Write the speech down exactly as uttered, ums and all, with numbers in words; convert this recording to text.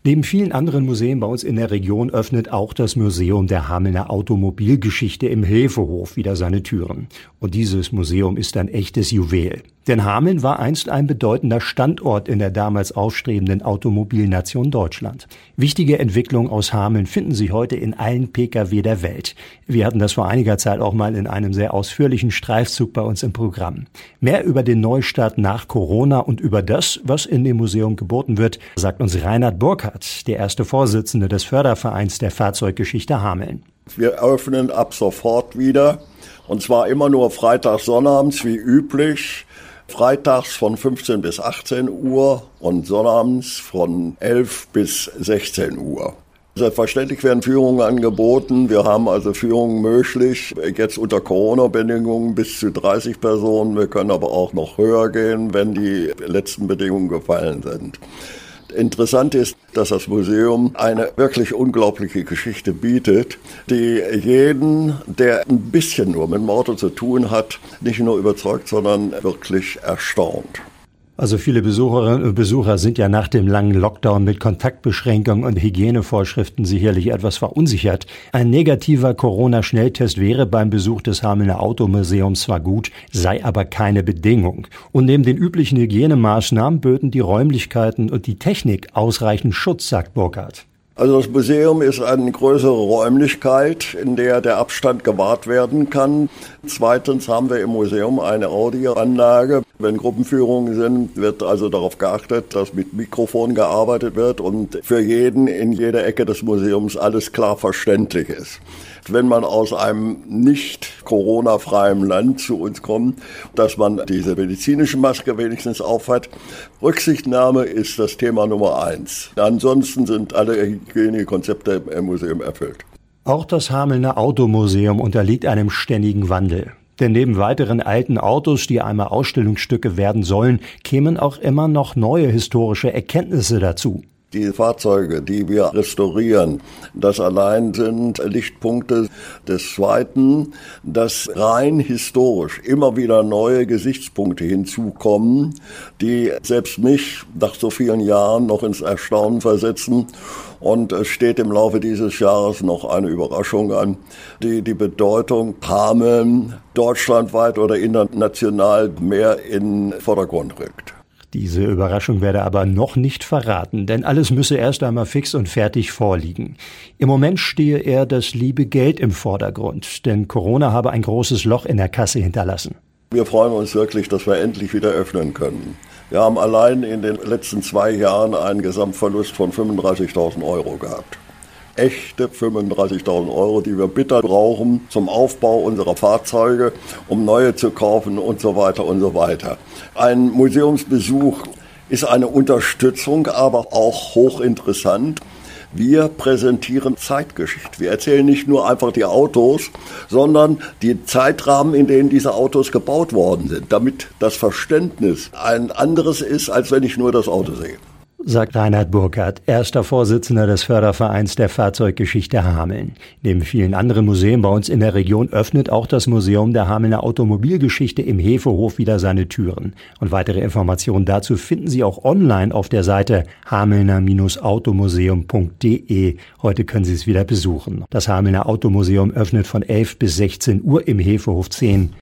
Neben vielen anderen Museen bei uns in der Region öffnet auch das Museum der Hamelner Automobilgeschichte im Hefehof wieder seine Türen. Und dieses Museum ist ein echtes Juwel. Denn Hameln war einst ein bedeutender Standort in der damals aufstrebenden Automobilnation Deutschland. Wichtige Entwicklungen aus Hameln finden Sie heute in allen Pkw der Welt. Wir hatten das vor einiger Zeit auch mal in einem sehr ausführlichen Streifzug bei uns im Programm. Mehr über den Neustart nach Corona und über das, was in dem Museum geboten wird, sagt uns Reinhard Burkhardt, der erste Vorsitzende des Fördervereins der Fahrzeuggeschichte Hameln. Wir öffnen ab sofort wieder, und zwar immer nur freitags, sonnabends wie üblich. Freitags von fünfzehn bis achtzehn Uhr und sonnabends von elf bis sechzehn Uhr. Selbstverständlich werden Führungen angeboten. Wir haben also Führungen möglich, jetzt unter Corona-Bedingungen bis zu dreißig Personen. Wir können aber auch noch höher gehen, wenn die letzten Bedingungen gefallen sind. Interessant ist, dass das Museum eine wirklich unglaubliche Geschichte bietet, die jeden, der ein bisschen nur mit dem Auto zu tun hat, nicht nur überzeugt, sondern wirklich erstaunt. Also viele Besucherinnen und Besucher sind ja nach dem langen Lockdown mit Kontaktbeschränkungen und Hygienevorschriften sicherlich etwas verunsichert. Ein negativer Corona-Schnelltest wäre beim Besuch des Hamelner Automuseums zwar gut, sei aber keine Bedingung. Und neben den üblichen Hygienemaßnahmen böten die Räumlichkeiten und die Technik ausreichend Schutz, sagt Burkhardt. Also das Museum ist eine größere Räumlichkeit, in der der Abstand gewahrt werden kann. Zweitens haben wir im Museum eine Audioanlage. Wenn Gruppenführungen sind, wird also darauf geachtet, dass mit Mikrofon gearbeitet wird und für jeden in jeder Ecke des Museums alles klar verständlich ist. Wenn man aus einem nicht Corona-freien Land zu uns kommt, dass man diese medizinische Maske wenigstens aufhat. Rücksichtnahme ist das Thema Nummer eins. Ansonsten sind alle Hygienekonzepte im Museum erfüllt. Auch das Hamelner Automuseum unterliegt einem ständigen Wandel. Denn neben weiteren alten Autos, die einmal Ausstellungsstücke werden sollen, kämen auch immer noch neue historische Erkenntnisse dazu. Die Fahrzeuge, die wir restaurieren, das allein sind Lichtpunkte. Des Zweiten, dass rein historisch immer wieder neue Gesichtspunkte hinzukommen, die selbst mich nach so vielen Jahren noch ins Erstaunen versetzen. Und es steht im Laufe dieses Jahres noch eine Überraschung an, die die Bedeutung Hameln deutschlandweit oder international mehr in den Vordergrund rückt. Diese Überraschung werde aber noch nicht verraten, denn alles müsse erst einmal fix und fertig vorliegen. Im Moment stehe eher das liebe Geld im Vordergrund, denn Corona habe ein großes Loch in der Kasse hinterlassen. Wir freuen uns wirklich, dass wir endlich wieder öffnen können. Wir haben allein in den letzten zwei Jahren einen Gesamtverlust von fünfunddreißigtausend Euro gehabt. Echte fünfunddreißigtausend Euro, die wir bitter brauchen zum Aufbau unserer Fahrzeuge, um neue zu kaufen und so weiter und so weiter. Ein Museumsbesuch ist eine Unterstützung, aber auch hochinteressant. Wir präsentieren Zeitgeschichte. Wir erzählen nicht nur einfach die Autos, sondern die Zeitrahmen, in denen diese Autos gebaut worden sind, damit das Verständnis ein anderes ist, als wenn ich nur das Auto sehe. Sagt Reinhard Burkhardt, erster Vorsitzender des Fördervereins der Fahrzeuggeschichte Hameln. Neben vielen anderen Museen bei uns in der Region öffnet auch das Museum der Hamelner Automobilgeschichte im Hefehof wieder seine Türen. Und weitere Informationen dazu finden Sie auch online auf der Seite hamelner automuseum punkt de. Heute können Sie es wieder besuchen. Das Hamelner Automuseum öffnet von elf bis sechzehn Uhr im Hefehof zehn.